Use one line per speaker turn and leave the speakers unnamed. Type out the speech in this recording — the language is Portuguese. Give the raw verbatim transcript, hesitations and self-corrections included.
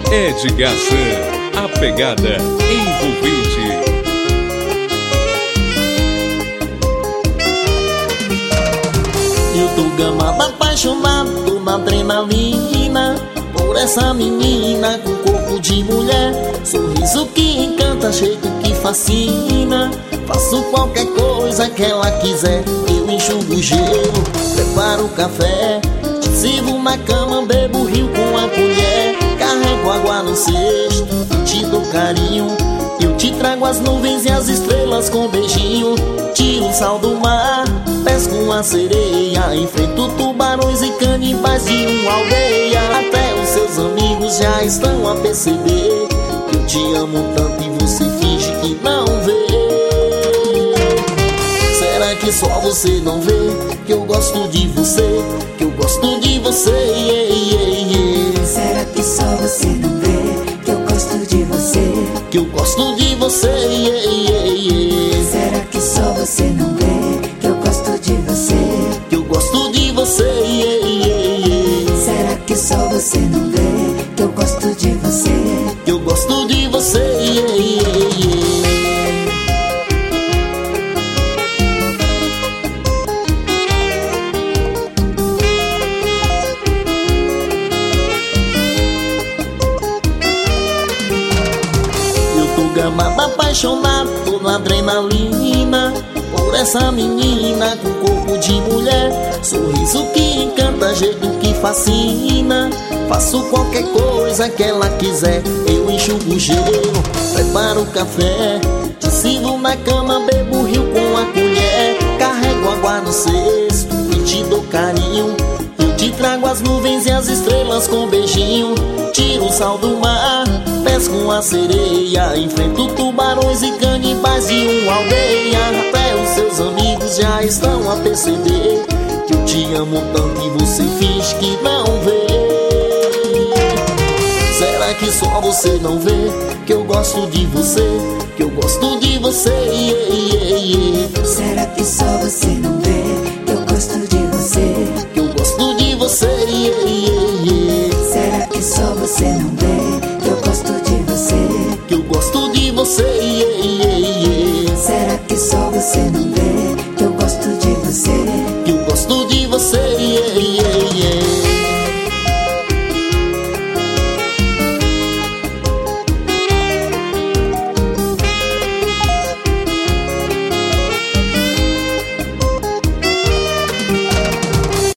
Edgar San, a pegada envolvente.
Eu tô gamado, apaixonado, tô na adrenalina por essa menina com corpo de mulher, sorriso que encanta, jeito que fascina. Faço qualquer coisa que ela quiser, eu enxugo o gelo, preparo o café, te sirvo na cama, bebo rio com a colher, carrego água no cesto, te dou carinho. Eu te trago as nuvens e as estrelas com beijinho, tiro o sal do mar, pesco uma sereia, enfrento tubarões e canibais de uma aldeia. Até os seus amigos já estão a perceber que eu te amo tanto e você finge que não vê. Será que só você não vê que eu gosto de você, que eu gosto de você, yeah, yeah, yeah.
Será que só você não vê que eu gosto de você,
que eu gosto de você, yeah, yeah, yeah.
Será que só você não vê que eu gosto de você,
que eu gosto de você, yeah, yeah, yeah.
Será que só você não vê que eu gosto de você,
que eu gosto de você, yeah, yeah, yeah. Gamado, apaixonado, tô na adrenalina por essa menina com corpo de mulher, sorriso que encanta, jeito que fascina. Faço qualquer coisa que ela quiser, eu enxugo o gelo, preparo o café, te sirvo na cama, bebo rio com a colher, carrego água no cesto e te dou carinho. Eu te trago as nuvens e as estrelas com beijinho, tiro o sal do mar, pesco uma sereia, enfrento tubarões e canibais de uma aldeia. Até os seus amigos já estão a perceber que eu te amo tanto e você finge que não vê. Será que só você não vê que eu gosto de você, que eu gosto de você, yeah, yeah, yeah.
Será que só você não vê que eu gosto de você,
que eu gosto de você, yeah, yeah, yeah.
Será que só você não vê que eu gosto de você,
que eu gosto de você, yeah, yeah, yeah.
Será que só você não vê que eu gosto de você,
que eu gosto de você,